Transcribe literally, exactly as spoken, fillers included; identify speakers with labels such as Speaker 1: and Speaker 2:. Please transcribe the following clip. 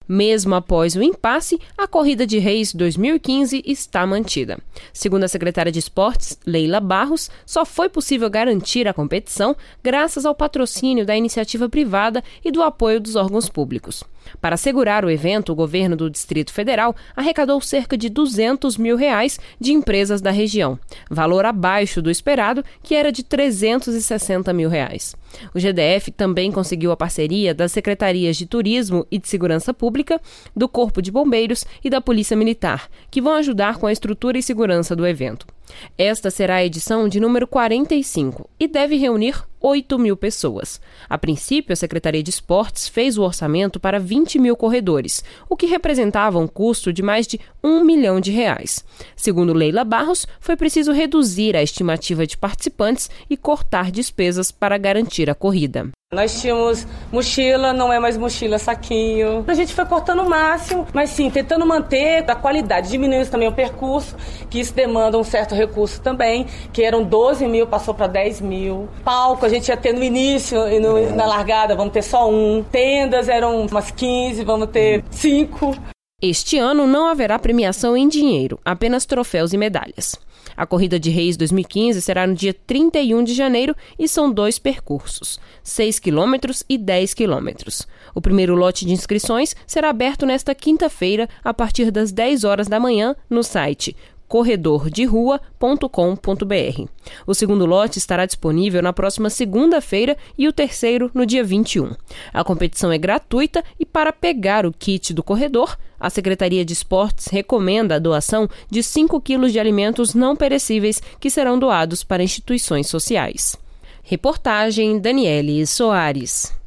Speaker 1: Mesmo após o impasse, a Corrida de Reis dois mil e quinze está mantida. Segundo a secretária de Esportes, Leila Barros, só foi possível garantir a competição graças ao patrocínio da iniciativa privada e do apoio dos órgãos públicos. Para assegurar o evento, o governo do Distrito Federal arrecadou cerca de duzentos mil reais de empresas da região, valor abaixo do esperado, que era de trezentos e sessenta mil reais. O G D F também conseguiu a parceria das Secretarias de Turismo e de Segurança Pública, do Corpo de Bombeiros e da Polícia Militar, que vão ajudar com a estrutura e segurança do evento. Esta será a edição de número quarenta e cinco e deve reunir oito mil pessoas. A princípio, a Secretaria de Esportes fez o orçamento para vinte mil corredores, o que representava um custo de mais de um milhão de reais. Segundo Leila Barros, foi preciso reduzir a estimativa de participantes e cortar despesas para garantir a corrida.
Speaker 2: Nós tínhamos mochila, não é mais mochila, saquinho. A gente foi cortando o máximo, mas sim, tentando manter a qualidade. Diminuindo também o percurso, que isso demanda um certo recurso também, que eram doze mil, passou para dez mil. Palco, a gente ia ter no início e no, na largada, vamos ter só um. Tendas eram umas quinze, vamos ter cinco.
Speaker 1: Este ano não haverá premiação em dinheiro, apenas troféus e medalhas. A Corrida de Reis dois mil e quinze será no dia trinta e um de janeiro e são dois percursos, seis quilômetros e dez quilômetros. O primeiro lote de inscrições será aberto nesta quinta-feira, a partir das dez horas da manhã, no site corredor de rua ponto com ponto b r. O segundo lote estará disponível na próxima segunda-feira e o terceiro no dia vinte e um. A competição é gratuita e, para pegar o kit do corredor, a Secretaria de Esportes recomenda a doação de cinco quilos de alimentos não perecíveis que serão doados para instituições sociais. Reportagem Daniele Soares.